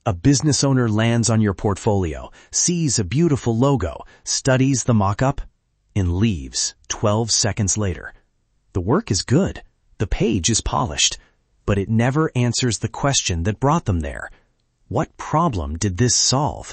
A business owner lands on your portfolio, sees a beautiful logo, studies the mock-up, and leaves 12 seconds later. The work is good. The page is polished, but it never answers the question that brought them there. What problem did this solve?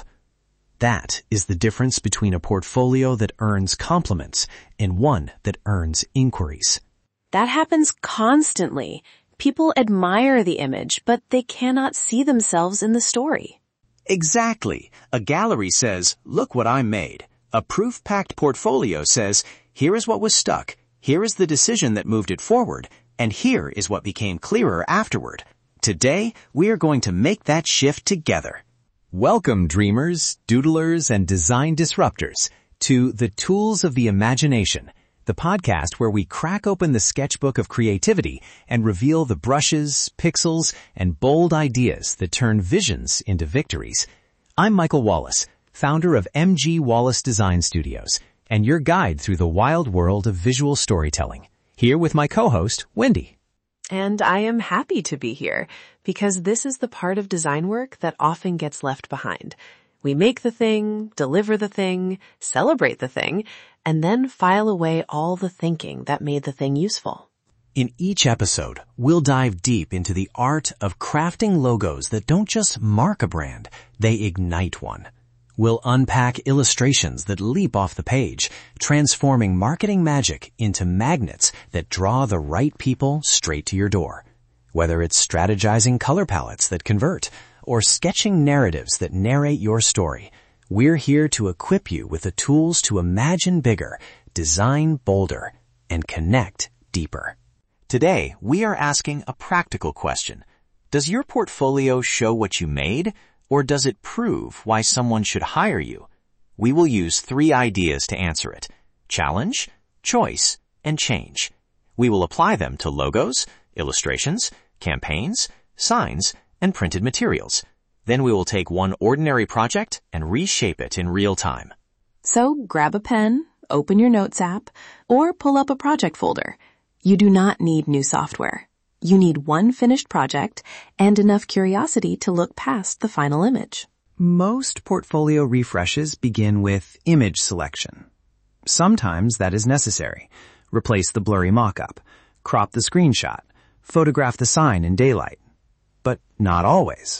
That is the difference between a portfolio that earns compliments and one that earns inquiries. That happens constantly. People admire the image, but they cannot see themselves in the story. Exactly. A gallery says, "Look what I made." A proof-packed portfolio says, "Here is what was stuck, here is the decision that moved it forward, and here is what became clearer afterward." Today, we are going to make that shift together. Welcome, dreamers, doodlers, and design disruptors, to The Tools of the Imagination, the podcast where we crack open the sketchbook of creativity and reveal the brushes, pixels, and bold ideas that turn visions into victories. I'm Michael Wallace, founder of MG Wallace Design Studios, and your guide through the wild world of visual storytelling. Here with my co-host, Wendy. And I am happy to be here because this is the part of design work that often gets left behind. We make the thing, deliver the thing, celebrate the thing, and then file away all the thinking that made the thing useful. In each episode, we'll dive deep into the art of crafting logos that don't just mark a brand, they ignite one. We'll unpack illustrations that leap off the page, transforming marketing magic into magnets that draw the right people straight to your door. Whether it's strategizing color palettes that convert, or sketching narratives that narrate your story, we're here to equip you with the tools to imagine bigger, design bolder, and connect deeper. Today, we are asking a practical question. Does your portfolio show what you made, or does it prove why someone should hire you? We will use 3 ideas to answer it: challenge, choice, and change. We will apply them to logos, illustrations, campaigns, signs, and printed materials. Then we will take one ordinary project and reshape it in real time. So grab a pen, open your Notes app, or pull up a project folder. You do not need new software. You need one finished project and enough curiosity to look past the final image. Most portfolio refreshes begin with image selection. Sometimes that is necessary. Replace the blurry mock-up, crop the screenshot, photograph the sign in daylight. But not always.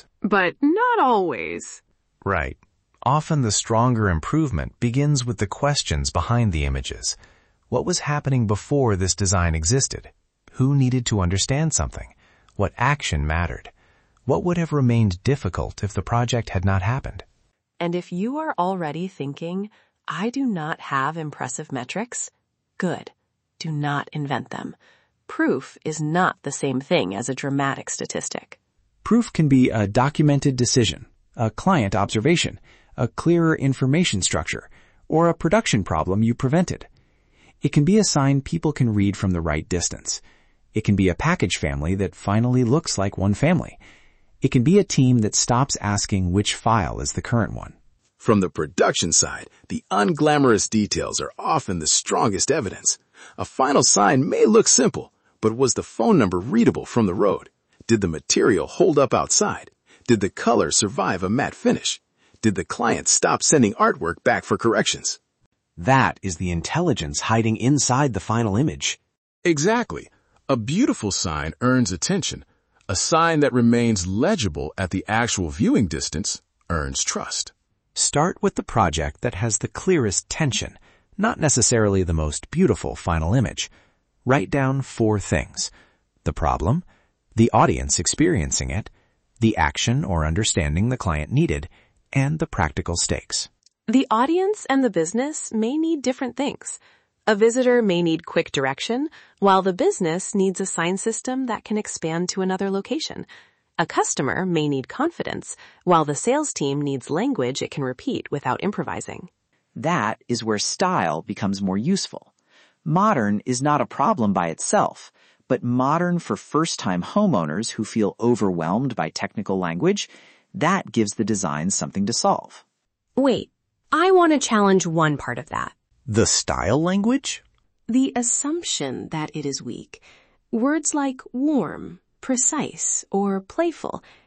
Right. Often the stronger improvement begins with the questions behind the images. What was happening before this design existed? Who needed to understand something? What action mattered? What would have remained difficult if the project had not happened? And if you are already thinking, I do not have impressive metrics, good. Do not invent them. Proof is not the same thing as a dramatic statistic. Proof can be a documented decision, a client observation, a clearer information structure, or a production problem you prevented. It can be a sign people can read from the right distance. It can be a package family that finally looks like one family. It can be a team that stops asking which file is the current one. From the production side, the unglamorous details are often the strongest evidence. A final sign may look simple, but was the phone number readable from the road? Did the material hold up outside? Did the color survive a matte finish? Did the client stop sending artwork back for corrections? That is the intelligence hiding inside the final image. Exactly. A beautiful sign earns attention. A sign that remains legible at the actual viewing distance earns trust. Start with the project that has the clearest tension, not necessarily the most beautiful final image. Write down 4 things: the problem, the audience experiencing it, the action or understanding the client needed, and the practical stakes. The audience and the business may need different things. A visitor may need quick direction, while the business needs a sign system that can expand to another location. A customer may need confidence, while the sales team needs language it can repeat without improvising. That is where style becomes more useful. Modern is not a problem by itself, but modern for first-time homeowners who feel overwhelmed by technical language, that gives the design something to solve. Wait, I want to challenge one part of that. The style language? The assumption that it is weak. Words like warm, precise, or playful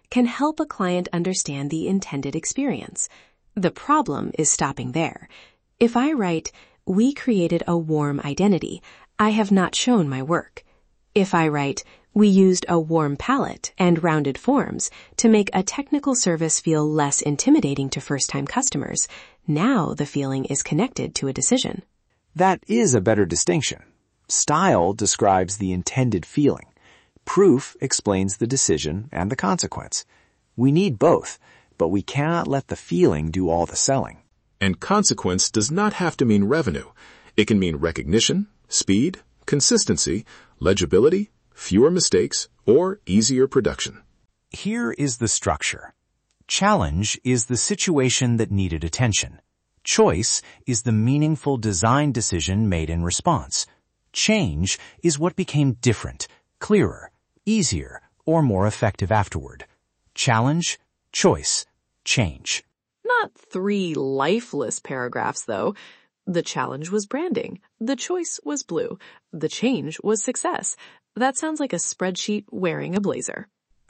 can help a client understand the intended experience. The problem is stopping there. If I write, "We created a warm identity," I have not shown my work. If I write, "We used a warm palette and rounded forms to make a technical service feel less intimidating to first-time customers," now the feeling is connected to a decision. That is a better distinction. Style describes the intended feeling. Proof explains the decision and the consequence. We need both, but we cannot let the feeling do all the selling. And consequence does not have to mean revenue. It can mean recognition, speed, consistency, legibility, fewer mistakes, or easier production. Here is the structure. Challenge is the situation that needed attention. Choice is the meaningful design decision made in response. Change is what became different, clearer, easier, or more effective afterward. Challenge, choice, change. Not 3 lifeless paragraphs, though. The challenge was branding. The choice was blue. The change was success. That sounds like a spreadsheet wearing a blazer.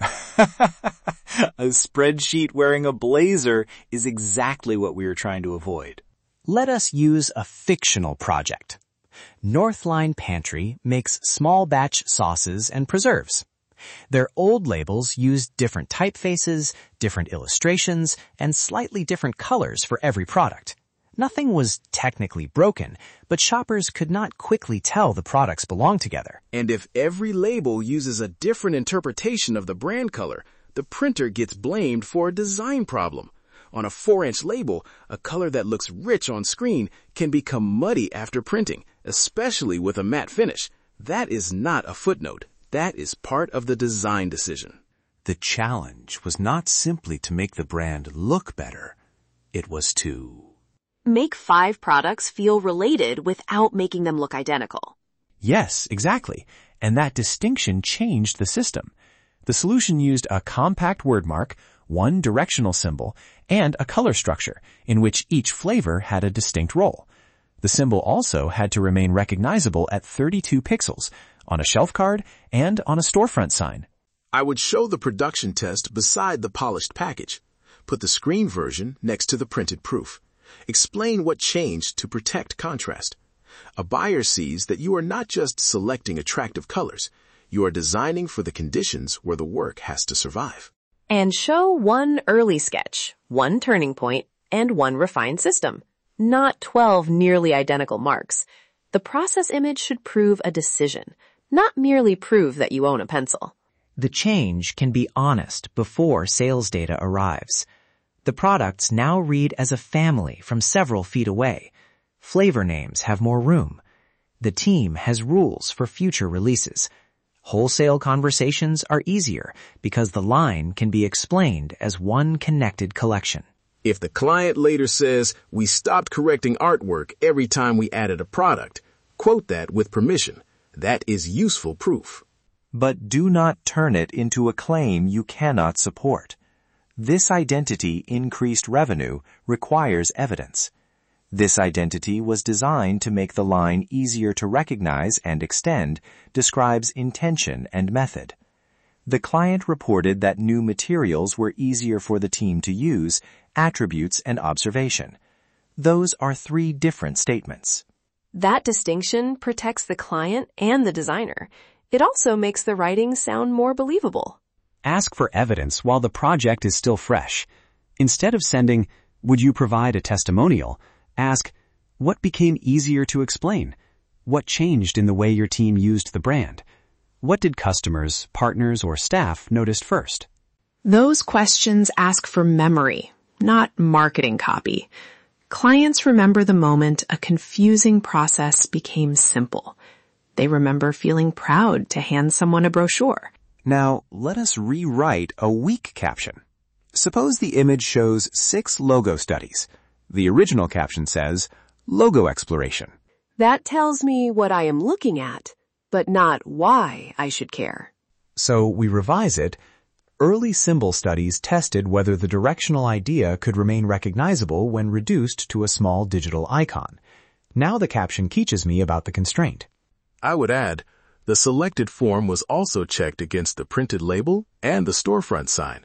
A spreadsheet wearing a blazer is exactly what we are trying to avoid. Let us use a fictional project. Northline Pantry makes small batch sauces and preserves. Their old labels used different typefaces, different illustrations, and slightly different colors for every product. Nothing was technically broken, but shoppers could not quickly tell the products belonged together. And if every label uses a different interpretation of the brand color, the printer gets blamed for a design problem. On a 4-inch label, a color that looks rich on screen can become muddy after printing, especially with a matte finish. That is not a footnote. That is part of the design decision. The challenge was not simply to make the brand look better. It was to Make 5 products feel related without making them look identical. Yes, exactly. And that distinction changed the system. The solution used a compact word mark, one directional symbol, and a color structure in which each flavor had a distinct role. The symbol also had to remain recognizable at 32 pixels, on a shelf card and on a storefront sign. I would show the production test beside the polished package. Put the screen version next to the printed proof. Explain what changed to protect contrast. A buyer sees that you are not just selecting attractive colors. You are designing for the conditions where the work has to survive. And show 1 early sketch, 1 turning point, and 1 refined system. Not 12 nearly identical marks. The process image should prove a decision, not merely prove that you own a pencil. The change can be honest before sales data arrives. The products now read as a family from several feet away. Flavor names have more room. The team has rules for future releases. Wholesale conversations are easier because the line can be explained as one connected collection. If the client later says, "We stopped correcting artwork every time we added a product," quote that with permission. That is useful proof. But do not turn it into a claim you cannot support. This identity increased revenue requires evidence. This identity was designed to make the line easier to recognize and extend, describes intention and method. The client reported that new materials were easier for the team to use, attributes and observation. Those are 3 different statements. That distinction protects the client and the designer. It also makes the writing sound more believable. Ask for evidence while the project is still fresh. Instead of sending, "Would you provide a testimonial?" ask, "What became easier to explain? What changed in the way your team used the brand? What did customers, partners, or staff notice first?" Those questions ask for memory, not marketing copy. Clients remember the moment a confusing process became simple. They remember feeling proud to hand someone a brochure. Now, let us rewrite a weak caption. Suppose the image shows 6 logo studies. The original caption says, "Logo exploration." That tells me what I am looking at, but not why I should care. So we revise it. Early symbol studies tested whether the directional idea could remain recognizable when reduced to a small digital icon. Now the caption teaches me about the constraint. I would add, the selected form was also checked against the printed label and the storefront sign.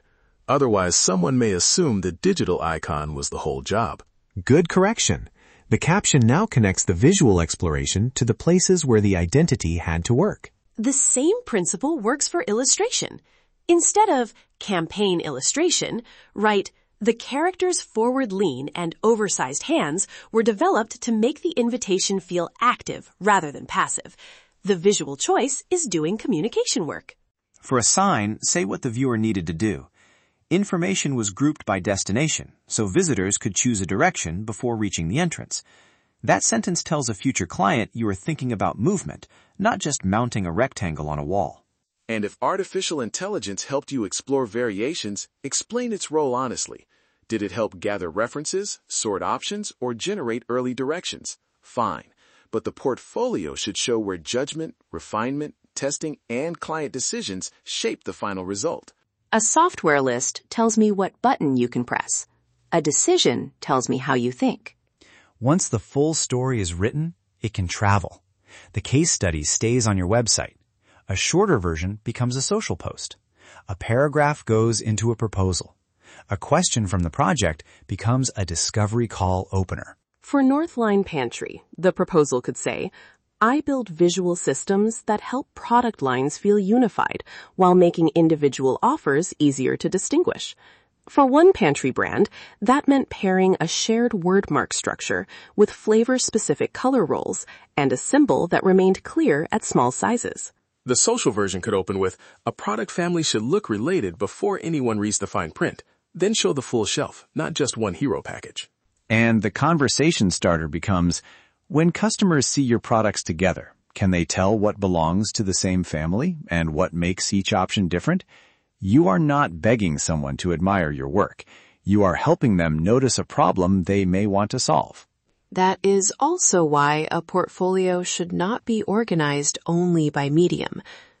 Otherwise, someone may assume the digital icon was the whole job. Good correction. The caption now connects the visual exploration to the places where the identity had to work. The same principle works for illustration. Instead of campaign illustration, write, the character's forward lean and oversized hands were developed to make the invitation feel active rather than passive. The visual choice is doing communication work. For a sign, say what the viewer needed to do. Information was grouped by destination, so visitors could choose a direction before reaching the entrance. That sentence tells a future client you are thinking about movement, not just mounting a rectangle on a wall. And if artificial intelligence helped you explore variations, explain its role honestly. Did it help gather references, sort options, or generate early directions? Fine. But the portfolio should show where judgment, refinement, testing, and client decisions shape the final result. A software list tells me what button you can press. A decision tells me how you think. Once the full story is written, it can travel. The case study stays on your website. A shorter version becomes a social post. A paragraph goes into a proposal. A question from the project becomes a discovery call opener. For Northline Pantry, the proposal could say, I build visual systems that help product lines feel unified while making individual offers easier to distinguish. For one pantry brand, that meant pairing a shared wordmark structure with flavor-specific color roles and a symbol that remained clear at small sizes. The social version could open with, a product family should look related before anyone reads the fine print. Then show the full shelf, not just one hero package. And the conversation starter becomes, when customers see your products together, can they tell what belongs to the same family and what makes each option different? You are not begging someone to admire your work. You are helping them notice a problem they may want to solve. That is also why a portfolio should not be organized only by medium.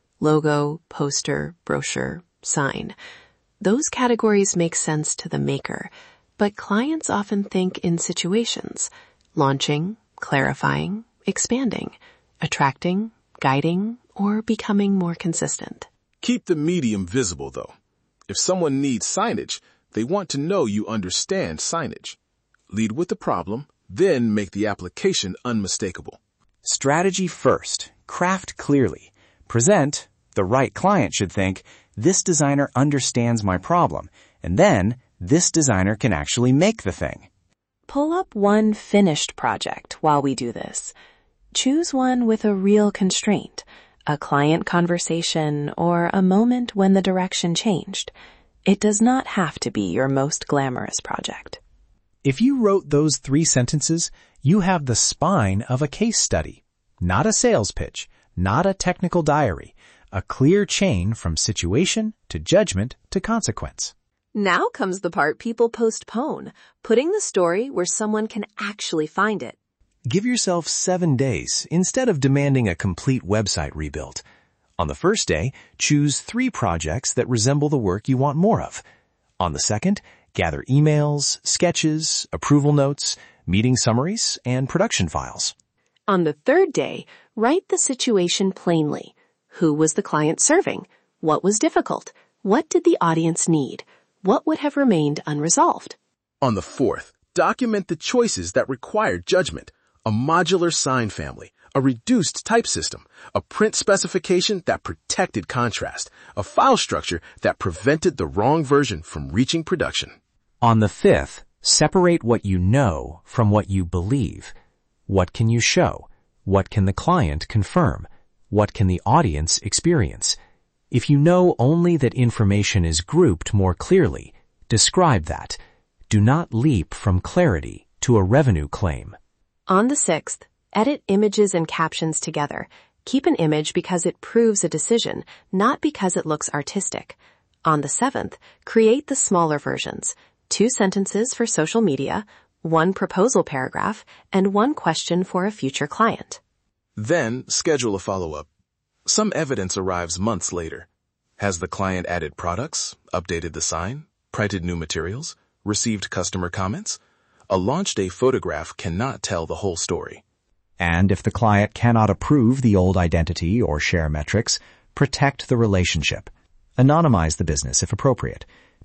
Logo, poster, brochure, sign. Those categories make sense to the maker, but clients often think in situations: launching, clarifying, expanding, attracting, guiding, or becoming more consistent. Keep the medium visible, though. If someone needs signage, they want to know you understand signage. Lead with the problem, then make the application unmistakable. Strategy first. Craft clearly. Present. The right client should think, this designer understands my problem, and then this designer can actually make the thing. Pull up one finished project while we do this. Choose one with a real constraint, a client conversation, or a moment when the direction changed. It does not have to be your most glamorous project. If you wrote those 3 sentences, you have the spine of a case study, not a sales pitch, not a technical diary, a clear chain from situation to judgment to consequence. Now comes the part people postpone, putting the story where someone can actually find it. Give yourself 7 days instead of demanding a complete website rebuild. On the first day, choose 3 projects that resemble the work you want more of. On the second, gather emails, sketches, approval notes, meeting summaries, and production files. On the third day, write the situation plainly. Who was the client serving? What was difficult? What did the audience need? What would have remained unresolved? On the fourth, document the choices that required judgment. A modular sign family, a reduced type system, a print specification that protected contrast, a file structure that prevented the wrong version from reaching production. On the fifth, separate what you know from what you believe. What can you show? What can the client confirm? What can the audience experience? If you know only that information is grouped more clearly, describe that. Do not leap from clarity to a revenue claim. On the sixth, edit images and captions together. Keep an image because it proves a decision, not because it looks artistic. On the seventh, create the smaller versions. 2 sentences for social media, 1 proposal paragraph, and 1 question for a future client. Then, schedule a follow-up. Some evidence arrives months later. Has the client added products, updated the sign, printed new materials, received customer comments? A launch day photograph cannot tell the whole story. And if the client cannot approve the old identity or share metrics, protect the relationship. Anonymize the business if appropriate.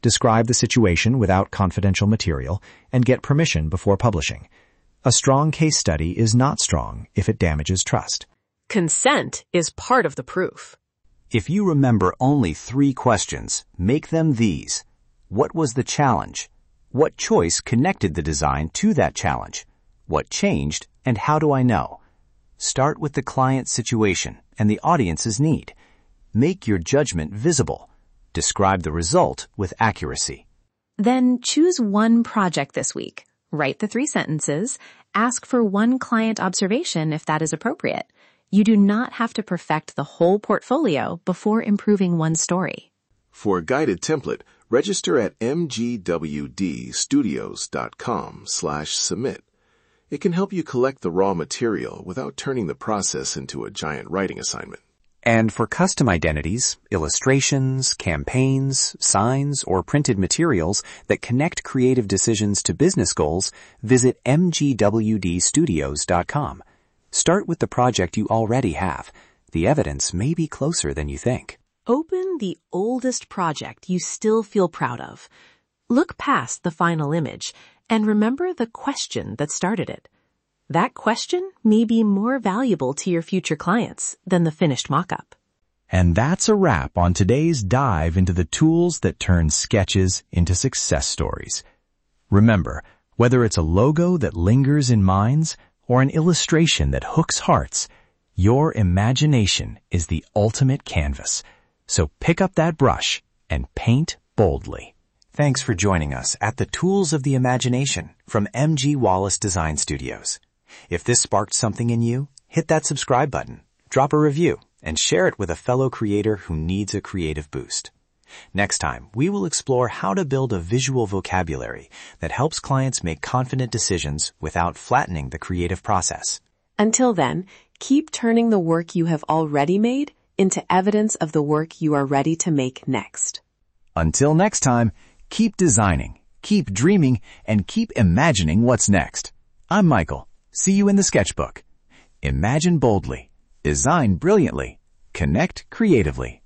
describe the situation without confidential material, and get permission before publishing. A strong case study is not strong if it damages trust. Consent is part of the proof. If you remember only 3 questions, make them these. What was the challenge? What choice connected the design to that challenge? What changed, and how do I know? Start with the client's situation and the audience's need. Make your judgment visible. Describe the result with accuracy. Then choose one project this week. Write the 3 sentences. Ask for one client observation if that is appropriate. You do not have to perfect the whole portfolio before improving one story. For a guided template, register at mgwdstudios.com/submit. It can help you collect the raw material without turning the process into a giant writing assignment. And for custom identities, illustrations, campaigns, signs, or printed materials that connect creative decisions to business goals, visit mgwdstudios.com. Start with the project you already have. The evidence may be closer than you think. Open the oldest project you still feel proud of. Look past the final image and remember the question that started it. That question may be more valuable to your future clients than the finished mock-up. And that's a wrap on today's dive into the tools that turn sketches into success stories. Remember, whether it's a logo that lingers in minds or an illustration that hooks hearts, your imagination is the ultimate canvas. So pick up that brush and paint boldly. Thanks for joining us at the Tools of the Imagination from MG Wallace Design Studios. If this sparked something in you, hit that subscribe button, drop a review, and share it with a fellow creator who needs a creative boost. Next time, we will explore how to build a visual vocabulary that helps clients make confident decisions without flattening the creative process. Until then, keep turning the work you have already made into evidence of the work you are ready to make next. Until next time, keep designing, keep dreaming, and keep imagining what's next. I'm Michael. See you in the sketchbook. Imagine boldly, design brilliantly, connect creatively.